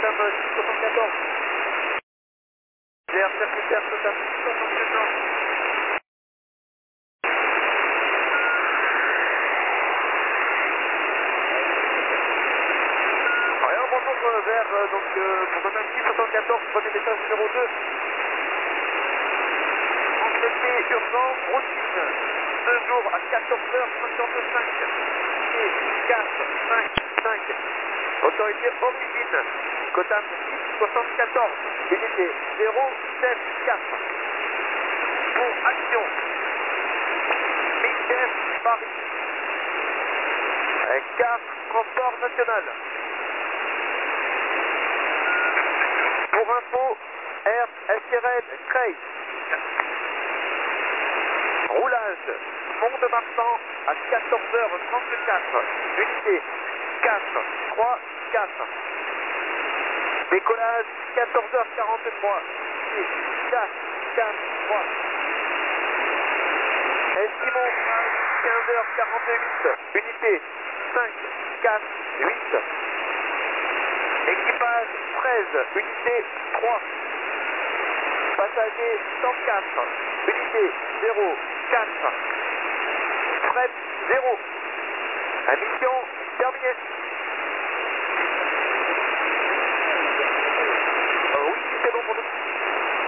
Totem 674. Claire, circulaire, Totem 674. Alors, bonjour vers, pour Totem 674, prenez message numéro 2. Anxiété, urgence, routine. 2 jours à 14h55. Et 4, 5, 5. Autorité origine. Cotam 674. Unité 074. Pour action. Michel Paris. Carte transport national. Pour info, Air SRL Cray. Roulage, Mont-de-Marsan à 14h34. Unité 4, 3, 4. Décollage 14h43. Unité 4, 4, 3. Estimons 15h48. Unité 5, 4, 8. Équipage 13. Unité 3. Passager 104. Unité 0, 4. Fret 0. La mission terminée.